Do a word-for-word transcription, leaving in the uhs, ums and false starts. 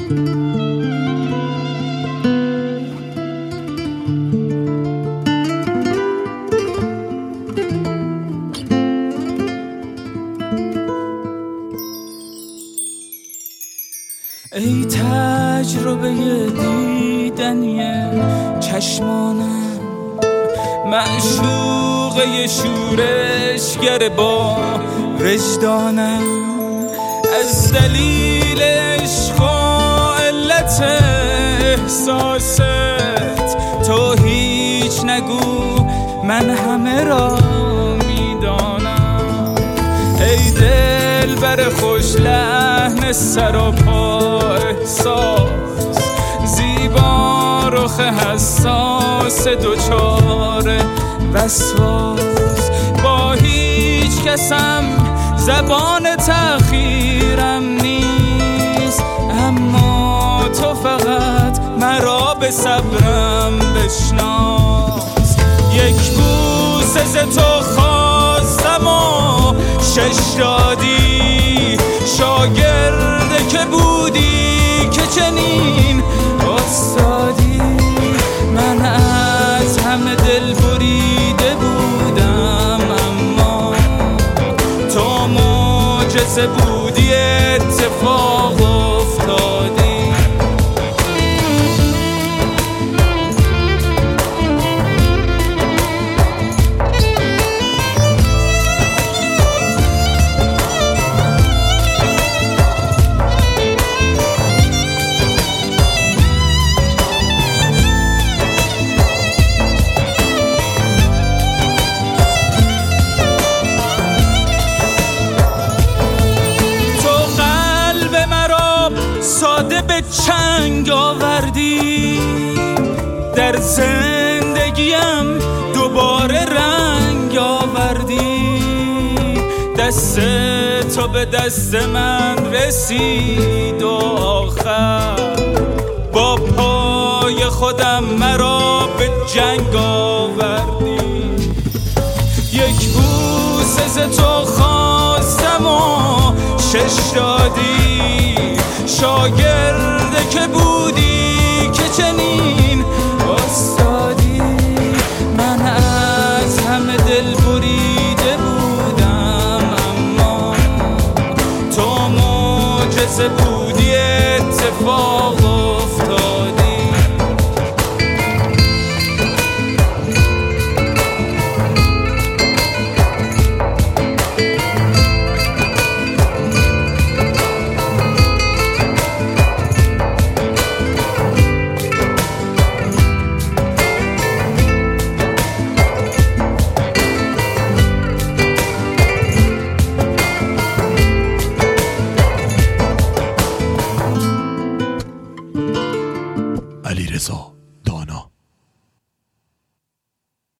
ای تجربه دیدنی چشمانم، معشوقه شورشگر با وجدانم، از دلیل عشق و علت احساست تو هیچ نگو، من همه را میدانم. ای دل بر خوش لحن سراپا احساس، زیبا رخ حساس دوچار وسواس، با هیچ کسم زبان تأخیرم نیست، اما تو فقط مرا به صبرم بشناس. یک بوسه ز تو خواستم و شش دادی، شاگرده که بودی که چنین استادی. من از همه دل بریده بودم، اما تو معجزه بودی، اتفاق افتادی. ساده به چنگ آوردی، در زندگیم دوباره رنگ آوردی. دست تو به دست من رسید و آخر با پای خودم مرا به جنگ آوردی. یک بوسه ز تو خواستم و شش دادی، شاگرده که بودی که چنین استادی. من از همه دل بریده بودم، اما تو معجزه بودی، اتفاق افتادی. علیرضا